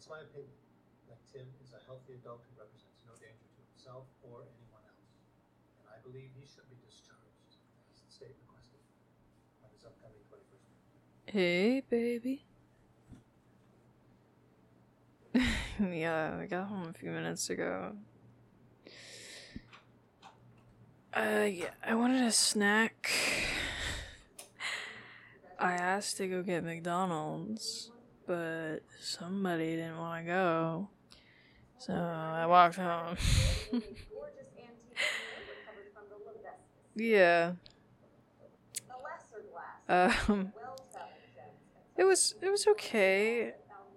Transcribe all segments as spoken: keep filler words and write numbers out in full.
It's my opinion that Tim is a healthy adult who represents no danger to himself or anyone else, and I believe he should be discharged, as the state requested, on his upcoming twenty-first birthday. Hey, baby. Yeah, I got home a few minutes ago. Uh, yeah, I wanted a snack. I asked to go get McDonald's, but somebody didn't want to go. So I walked home. Yeah. Um, it was, it was okay.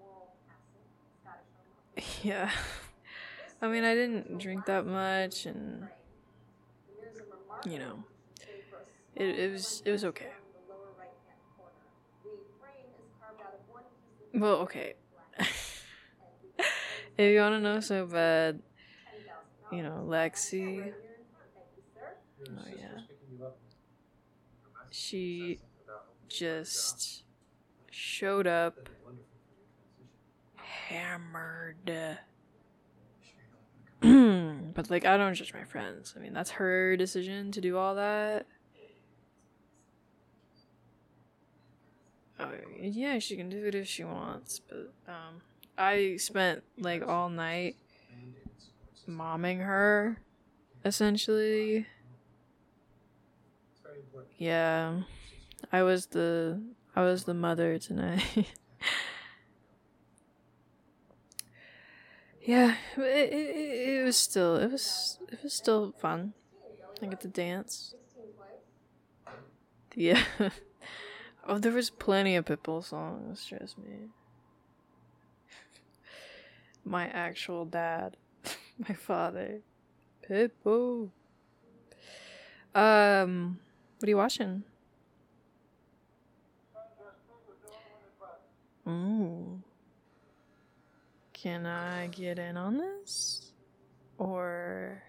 Yeah. I mean, I didn't drink that much, and, you know, it, it was, it was okay. Well, okay. If you want to know so bad, you know, Lexi. Oh, yeah. She just showed up hammered. But, like, I don't judge my friends. I mean, that's her decision to do all that. Oh, yeah, she can do it if she wants, but, um, I spent, like, all night momming her, essentially. Yeah, I was the, I was the mother tonight. Yeah, it, it, it was still, it was, it was still fun. I get to dance. Yeah. Oh, there was plenty of Pitbull songs, trust me. My actual dad. My father. Pitbull. Um, what are you watching? Ooh. Can I get in on this? Or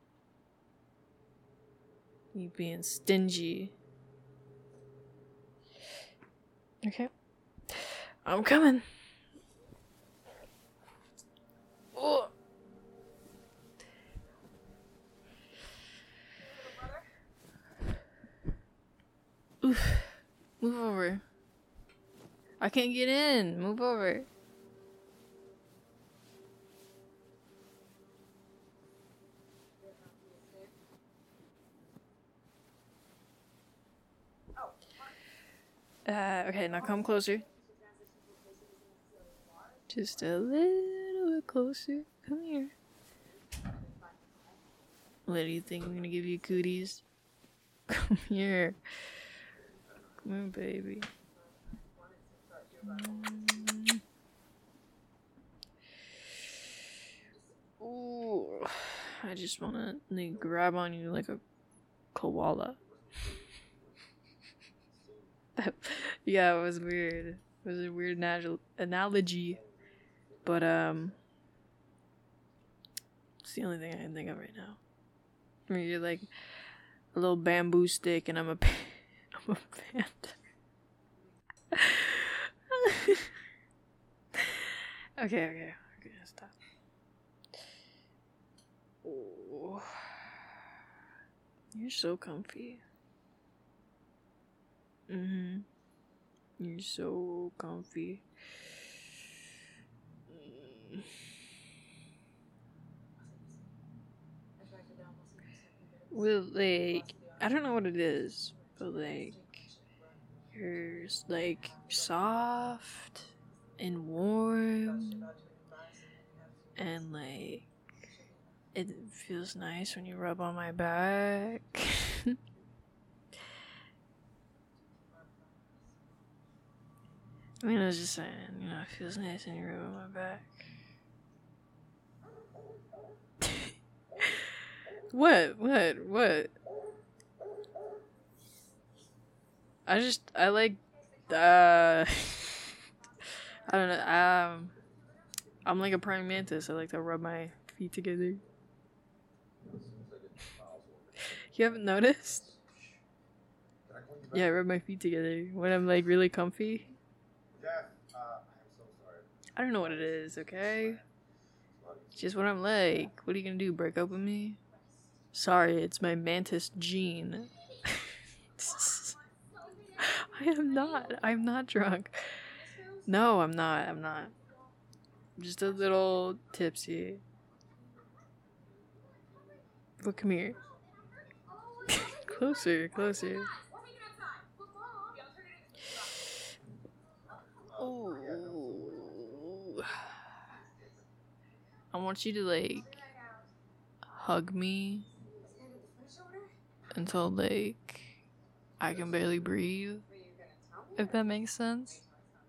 you being stingy? Okay. I'm coming. Oh. Oof. Move over. I can't get in. Move over. Uh, okay, now come closer. Just a little bit closer. Come here. What do you think? I'm gonna give you cooties? Come here. Come here, baby. Mm. Ooh. I just wanna like, grab on you like a koala. Yeah, it was weird. It was a weird nat- analogy. But, um, it's the only thing I can think of right now. I mean, you're like a little bamboo stick, and I'm a, pa- I'm a panda. okay, okay, okay, stop. Oh, you're so comfy. Mm-hmm. You're so comfy. Mm. Well, like, I don't know what it is, but like, you're like soft and warm, and like, it feels nice when you rub on my back. I mean, I was just saying, you know, it feels nice when you rub on my back. What? What? What? I just, I like, uh, I don't know, um, I'm like a praying mantis. I like to rub my feet together. You haven't noticed? Yeah, I rub my feet together when I'm like really comfy. Jeff, uh, I'm so sorry. I don't know what it is, okay? It's just what I'm like. What are you gonna do, break up with me? Sorry, it's my mantis gene. I am not. I'm not drunk. No, I'm not. I'm not. I'm just a little tipsy. But come here. Closer, closer. Ooh. I want you to, like, hug me until, like, I can barely breathe. If that makes sense.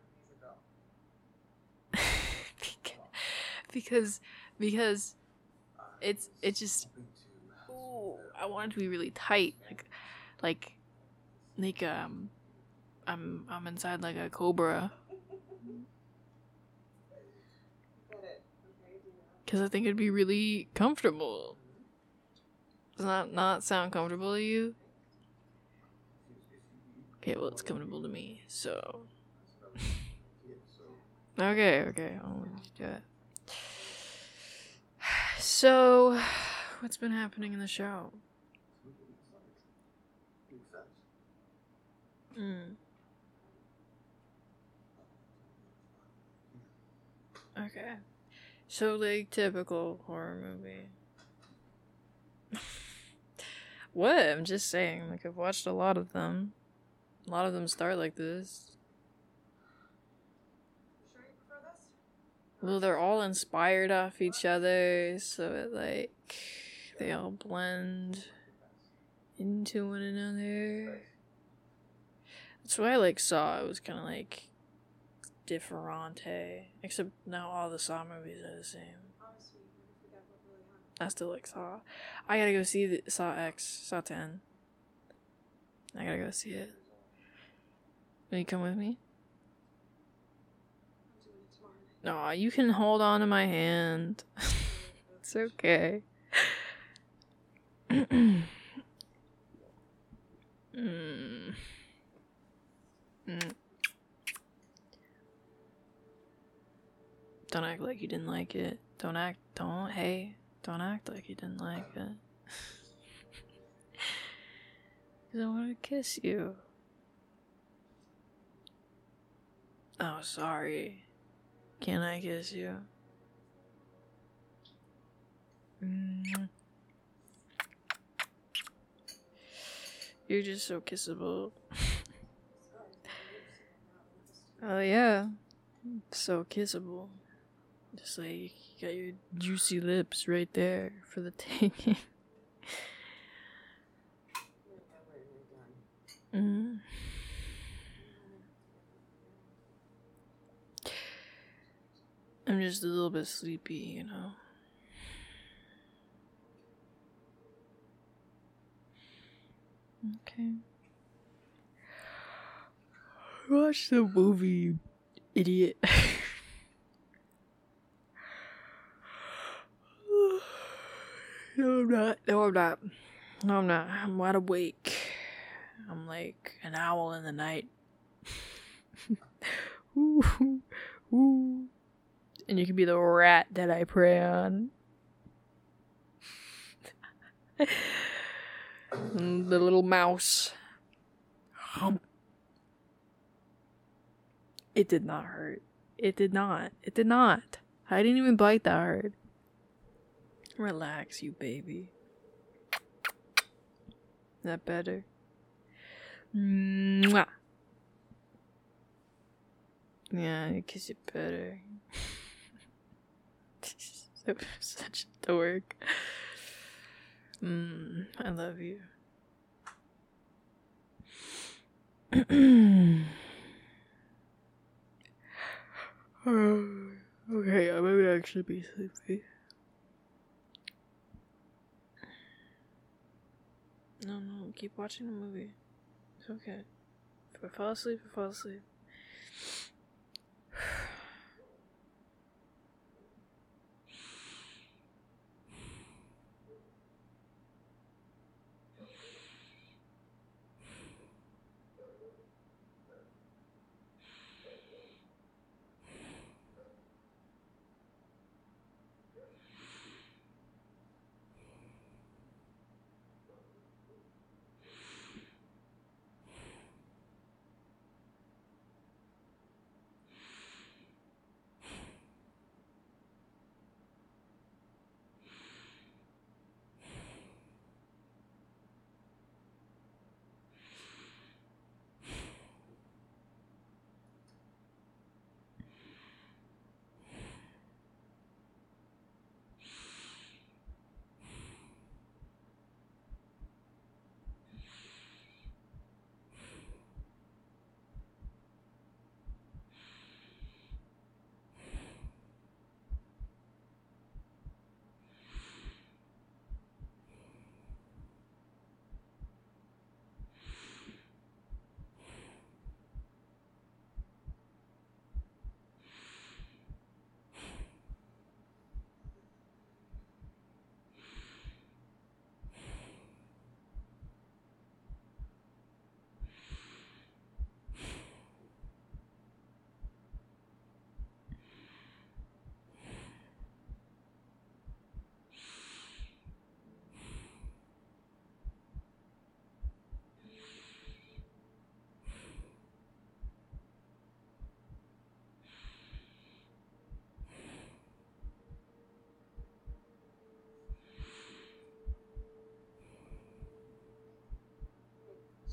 because, because it's, it's just, ooh, I want it to be really tight. Like, like, like, um, I'm, I'm inside like a cobra. Because I think it'd be really comfortable. Does that not sound comfortable to you? Okay, well, it's comfortable to me, so. Okay, okay, I'll do it. So, what's been happening in the show? Mm. Okay. So, like, typical horror movie. What? I'm just saying, like, I've watched a lot of them. A lot of them start like this. Well, they're all inspired off each other, so it, like, they all blend into one another. That's why I, like, Saw. It was kind of, like, different. Except now all the Saw movies are the same. I still like Saw. I gotta go see the Saw X, Saw ten. I gotta go see it. Will you come with me? No, you can hold on to my hand. It's okay. mm. Mm. Don't act like you didn't like it. Don't act, don't, hey, don't act like you didn't like it. Because I want to kiss you. Oh, sorry. Can I kiss you? Mm. You're just so kissable. Oh, yeah. So kissable. Just like, you got your juicy lips right there for the taking. Mm. I'm just a little bit sleepy, you know. Okay. Watch the movie, idiot. No, I'm not. No, I'm not. No, I'm not. I'm wide awake. I'm like an owl in the night. Ooh, ooh. And you can be the rat that I prey on. And the little mouse. Hump. It did not hurt. It did not. It did not. I didn't even bite that hard. Relax, you baby. Is that better? Mwah. Yeah, I kiss you better. So, such a dork. Mm, I love you. Okay, I might actually be sleepy. No, no, keep watching the movie. It's okay. If I fall asleep, I fall asleep.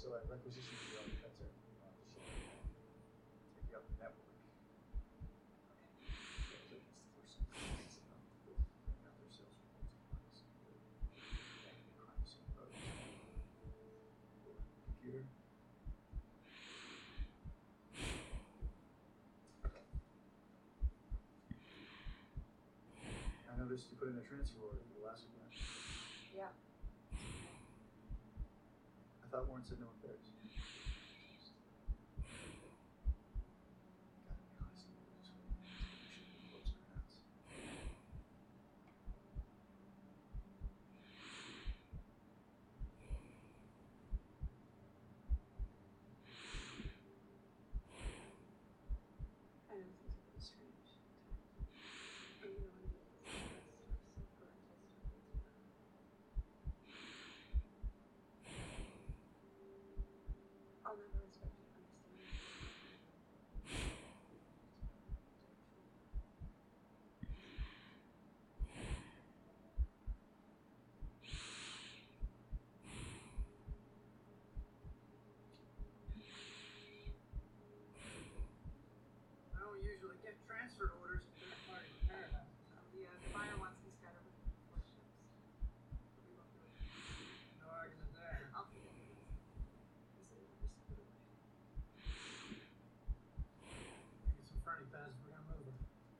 So I requisitioned your own printer on the ship. Take you up the network. Computer. I noticed you put in a transfer order for the last one. Yeah. I thought Warren said no affairs. Gotta be honest, this one should be close to the house. I know things are pretty strange. But you know, when you get this kind of stuff, some parental stuff gets around. I'll never expect you to understand. I don't usually get transfer orders from third-party repair houses. Oh, yeah, the buyer wants these kind of four ships. But we won't do it. No argument there. I'll take it. This is never send it away. Get some ferny pads if we're gonna move her.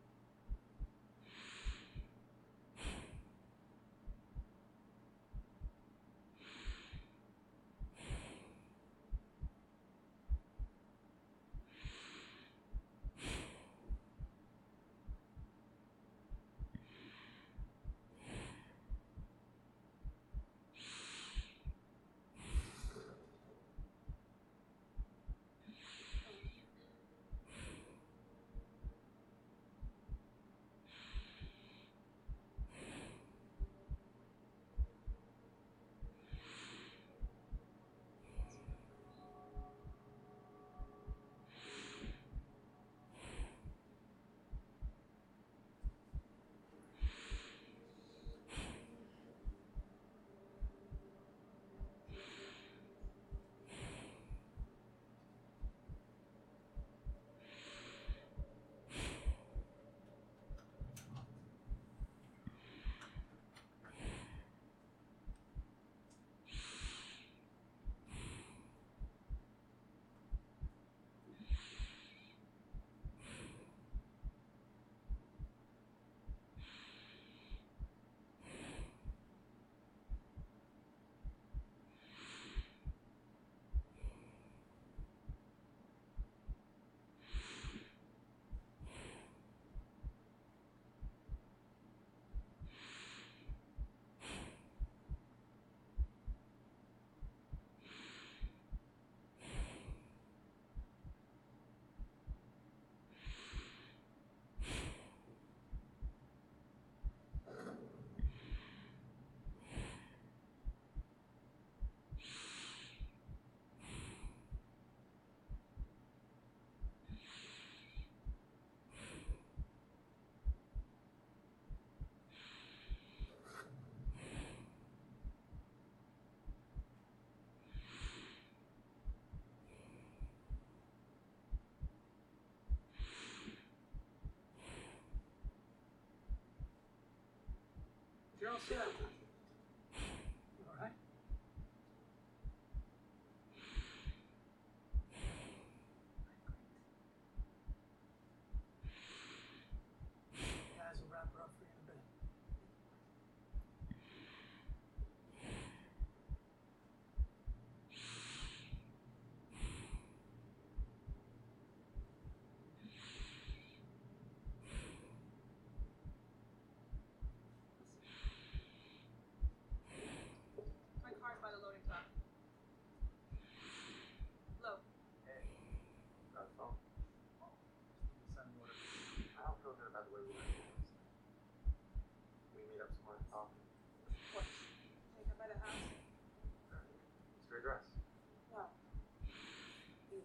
You're all set. All right. Guys will wrap her up for you in a bit. My car's by the loading dock. Low. Hey, got a phone. Send me order. I don't feel good about the way we were doing this. We meet up somewhere and talk. What? Take her by the house? What's your address? No. You.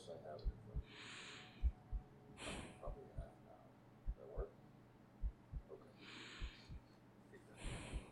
I have it for probably half an hour. Does that work? Okay. Take that.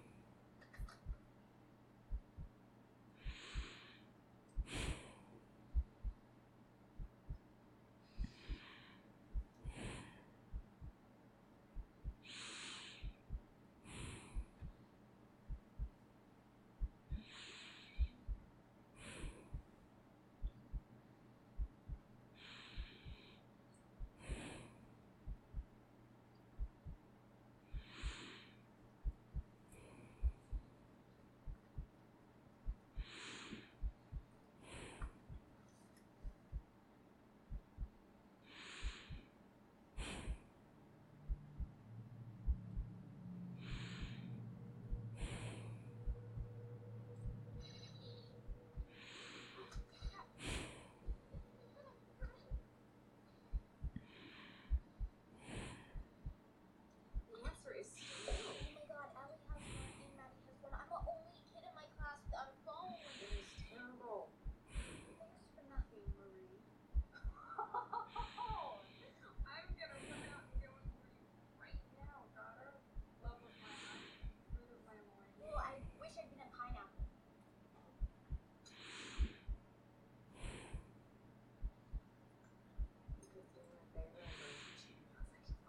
The answer is no. Oh my god, Ellie has one and Maddie has one. I'm the only kid in my class without a phone. It is terrible. Thanks for nothing, Marie. I'm gonna run out and get one for you right now, daughter. Love of my life, fruit of my loins. Well, I wish I'd been a pineapple. Good thing right there. I'm going to cheat. I was like,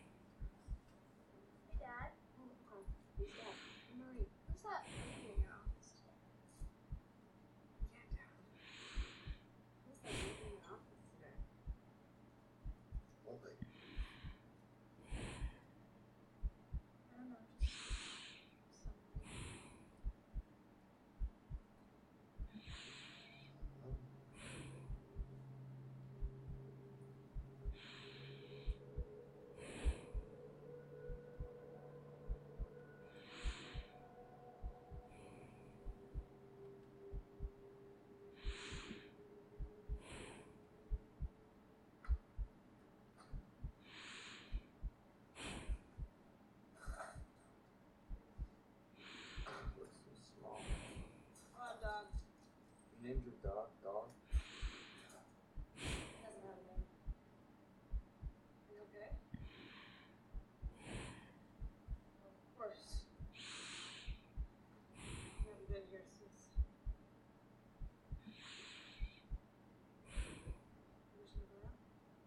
Hey, Dad. oh, oh, who's that? Marie, Who's that? baby in your office today? Yeah, Dad. Who's that baby in your office today? One thing. I don't know, just somebody. Looks so small. Come on, dog. You named your dog dog? He doesn't have a name. Are you okay? Of course. You haven't been here since. Permission to go out?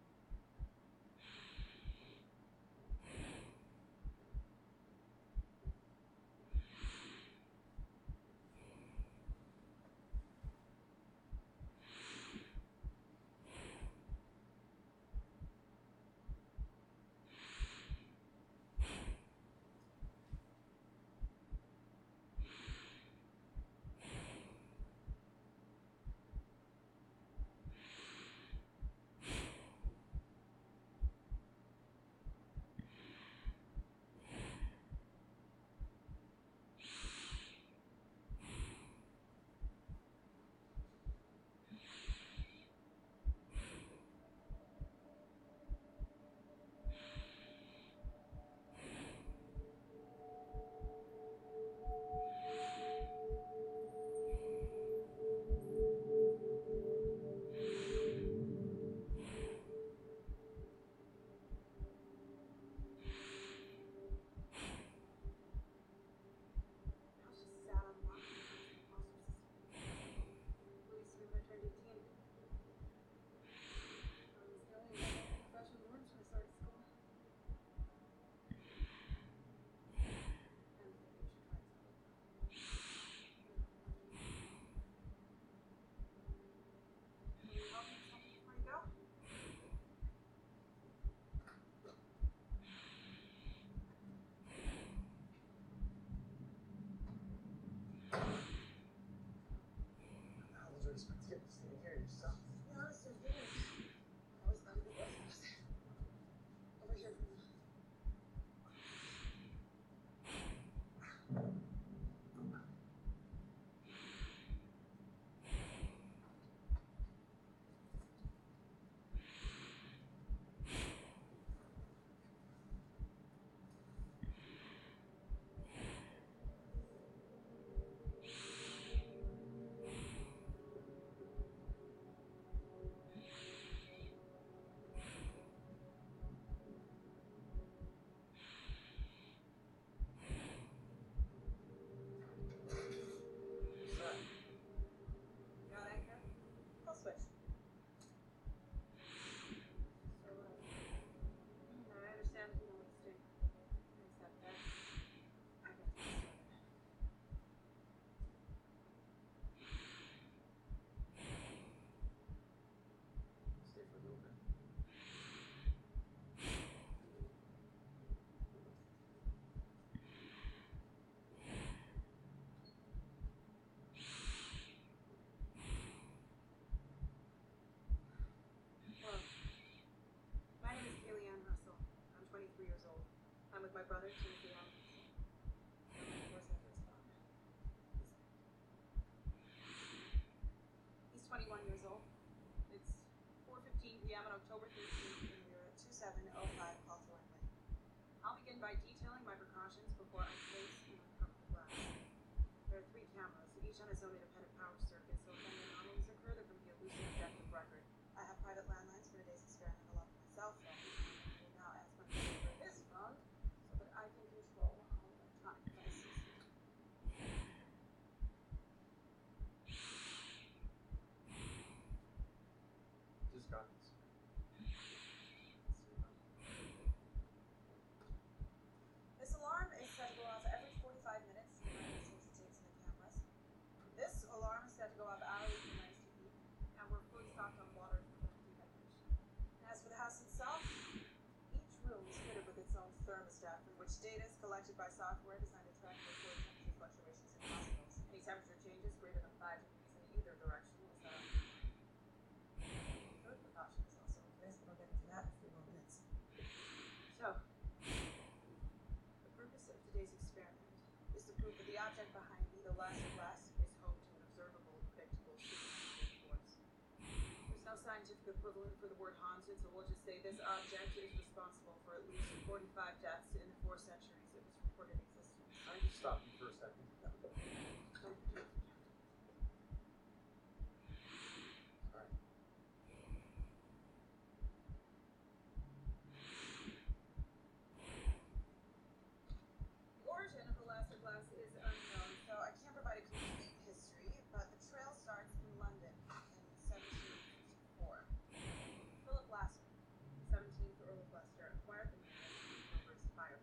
I was just sat on the lawn for all sorts of stuff. Louis we returned eighteen. I was going to freshman March when I started school. And maybe we should try something. Will you help me with something before you go? How was your spaghetti sitting here yourself? No, it's so good. I was going to be both over here from the brother, Timothy Robinson. Of course, I first found him. He's twenty-one years old. It's four fifteen p m on October thirteenth, and we're at two seven oh five Hawthorne Lane. I'll begin by detailing my precautions before I place and uncover the glass. There are three cameras, each on its own independent power circuit, so if any anomalies occur, there can be a loose objective record. I have private landlines for today's experiment along with my cell phone. I will now ask my brother for his phone so that I can control all electronic devices. Just got this. This alarm is set to go off every forty-five minutes, the amount of distance it takes in the cameras. This alarm is set to go off hourly for nice to eat, and we're fully stocked on water to prevent dehydration. As for the house itself, each room is fitted with its own thermostat, from which data is collected by software designed to track and record temperature fluctuations in hospitals. Any temperature changes greater than five degrees in either direction will set off. Third precaution is also in place, but I'll get into that in a few more minutes. So, the purpose of today's experiment is to prove that the object behind me, the laser glass, is home to an observable, predictable supernatural force. There's no scientific equivalent for the word haunted, so we'll just say this object is responsible for at least forty-five deaths in the four centuries it was reported existence. I just stop you for a second. Sorry. The origin of the laser glass is unknown, so I can't provide a complete history, but the trail starts in London in seventeen fifty-four. Philip Lasser, seventeenth Earl of Leicester, acquired the manor over his fire.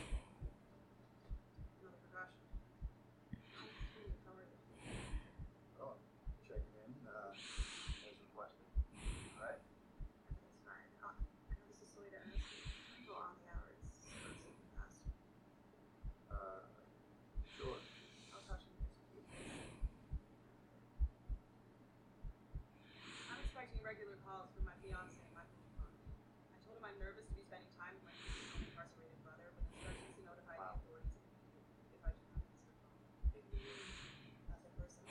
Another precaution. I'm extremely cowardly. Oh, checking in, uh, as requested. Alright. Everything's fine. Uh, I know this is silly to ask you. Go on the hour. It's sort of something fast. Uh, sure. I'll caution you just a few things. I'm expecting regular calls from my fiance, Michael Dupont. I told him I'm nervous to be spending time with my incarcerated brother, with instructions to notify Wow. the authorities if I do not answer the phone. Nothing personal.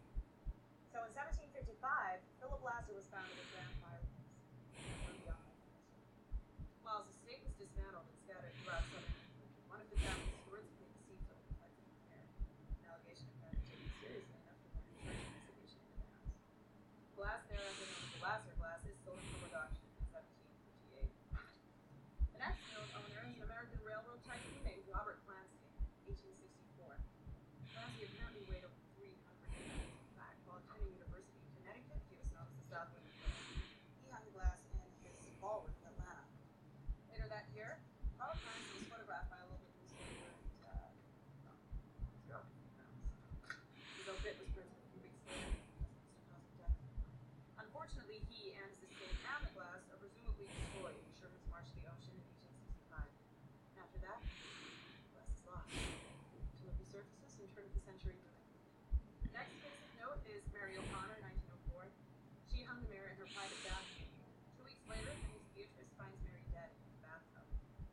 So in seventeen fifty-five, Philip Lasser was found in a grand fireplace. One beyond my connection. While his estate was dismantled and scattered throughout southern England, one of the family's stewards believed the sea filled with life in the air. An allegation apparently taken seriously enough to warrant a search investigation into the house. Glass thereafter known as the Lasser glass is sold in public auction in seventeen fifty-eight. The next known owner is an American railroad tycoon named Robert Clancy, eighteen sixty-four. Clancy apparently weighed over three hundred pounds. In fact, while attending university in Connecticut, he was known as the South Wind Killer. He hung the glass in his ballroom in Atlanta. Later that year, Robert Clancy was photographed by a local newspaper and, uh, well, It's got me now. his obit was printed a few weeks later. That's the cause of death. Unfortunately, he and his estate and the glass are presumably destroyed in Sherman's March to the Ocean in eighteen sixty-five. And after that, the glass is lost until it resurfaces and turn of the century ruin. The next case of note is Mary O'Connor, nineteen oh four. She hung the mirror in her private bathroom. Two weeks later, the niece Beatrice finds Mary dead in the bathtub.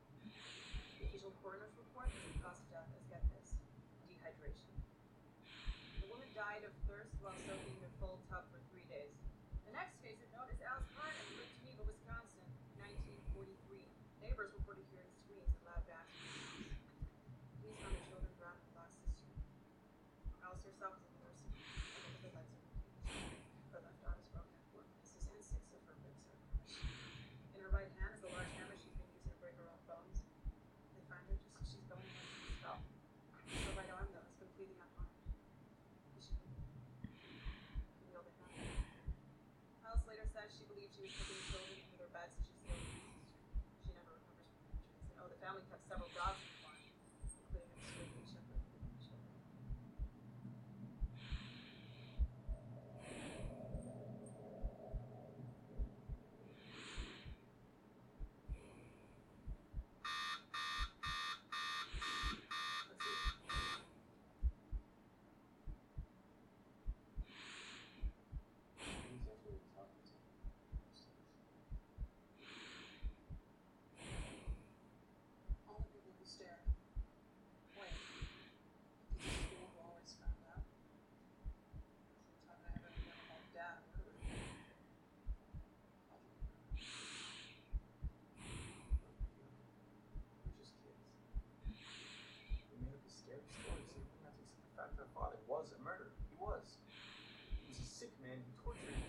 The official coroner's report is the cause of death as get this: dehydration. The woman died of thirst while soaking in a full tub for three days. The next case of note is Alice Carter in Lake Geneva, Wisconsin, nineteen forty-three. Neighbors reported hearing screams and loud banging in the house. Police found their children drowned in the glass cistern. Alice herself was in the nursing home, and the legs are confused. Her left arm is broken at four places, and six of her ribs are crushed. In her right hand is a large hammer she's been using to break her own bones. They find her just as she's going in and she fell. Her right arm, though, is completely unharmed. Is she breathing? Can we open her? Alice later says she believed she was putting the children into their beds as she sealed the cistern. She never recovers from the injuries. And oh, the family kept several dogs in the farm, including a screaming shepherd and children. Let's see. He's actually talking to me. All the people who stare tortured